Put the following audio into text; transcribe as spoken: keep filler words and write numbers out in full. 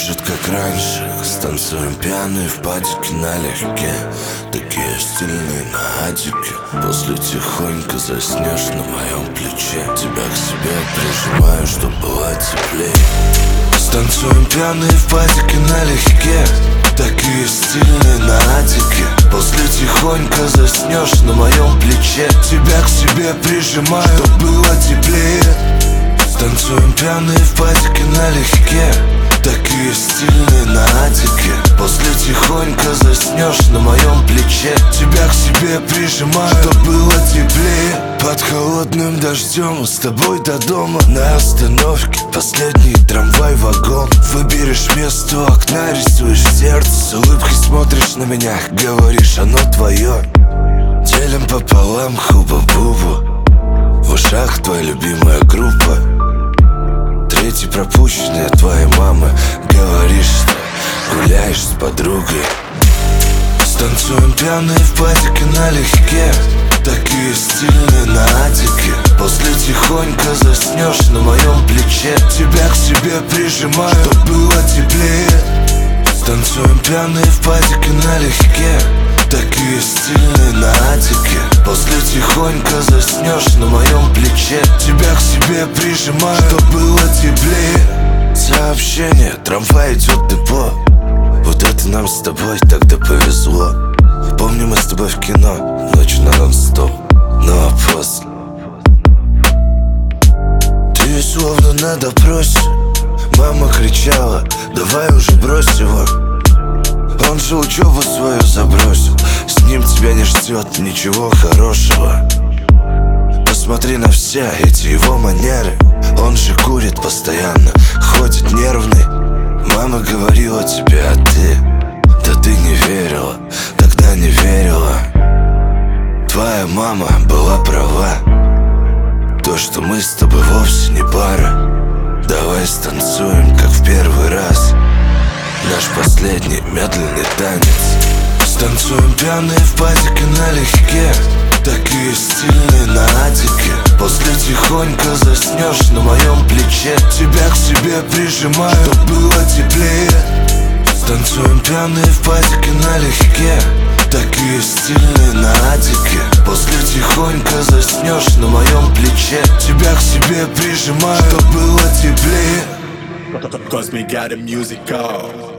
Может, как раньше, станцуем пьяные в падике налегке. Такие стильные на адике. После тихонько заснешь на моем плече. Тебя к себе прижимаю, чтоб было теплее. Станцуем пьяные в падике налегке. Такие стильные на адике. После тихонько заснешь на моем плече. Тебя к себе прижимаю, чтоб было теплее. Танцуем пьяные в падике налегке. Такие стильные на адике. После тихонько заснешь на моем плече. Тебя к себе прижимаю, чтоб было теплее. Под холодным дождем с тобой до дома. На остановке последний трамвай-вагон. Выберешь место у окна, рисуешь сердце. С улыбкой смотришь на меня, говоришь, оно твое. Делим пополам хуба-бубу. В ушах твоя любимая группа. Третий пропущенный от твоей мамы. Говоришь, что гуляешь с подругой. Станцуем пьяные в падике налегке. Такие стильные на адике. После тихонько заснешь на моем плече. Тебя к себе прижимаю, чтоб было теплее. Станцуем пьяные в падике налегке. Такие стильные на адике. После тихонько заснешь на моем плече. Тебя к себе прижимаю, чтоб было теплее. Сообщение, трамвай идет в депо. Вот это нам с тобой тогда повезло. Помню, мы с тобой в кино, ночью на нон-стоп. Ну а после ты словно на допросе. Мама кричала, давай уже брось его. Он же учебу свою забросил. С ним тебя не ждет ничего хорошего. Посмотри на все эти его манеры. Он же курит постоянно, ходит нервный. Мама говорила тебе, а ты? Да ты не верила, тогда не верила. Твоя мама была права. То, что мы с тобой вовсе не пара. Давай станцуем, как в первый раз. Наш последний медленный танец. Станцуем пьяные в падике налегке. Такие стильные на адике. После тихонько заснешь на моем плече. Тебя к себе прижимаю, чтоб было теплее. Станцуем пьяные в падике налегке. Такие стильные на адике. После тихонько заснешь на моем плече. Тебя к себе прижимаю, чтоб было теплее. Cause me got a music call.